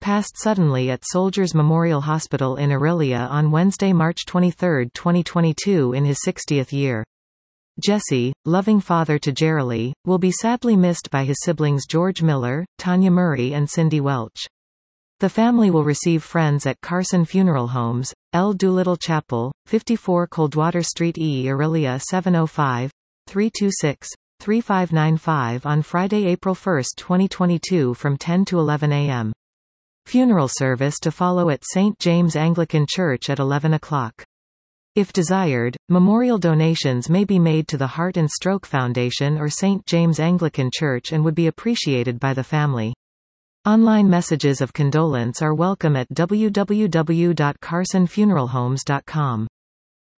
passed suddenly at Soldiers Memorial Hospital in Orillia on Wednesday, March 23, 2022 in his 60th year. Jesse, loving father to Jerilee, will be sadly missed by his siblings George Miller, Tanya Murray and Cindy Welch. The family will receive friends at Carson Funeral Homes, L. Doolittle Chapel, 54 Coldwater Street E. Orillia 705-326-3595 on Friday, April 1, 2022 from 10 to 11 a.m. Funeral service to follow at St. James Anglican Church at 11 o'clock. If desired, memorial donations may be made to the Heart and Stroke Foundation or St. James Anglican Church and would be appreciated by the family. Online messages of condolence are welcome at www.carsonfuneralhomes.com.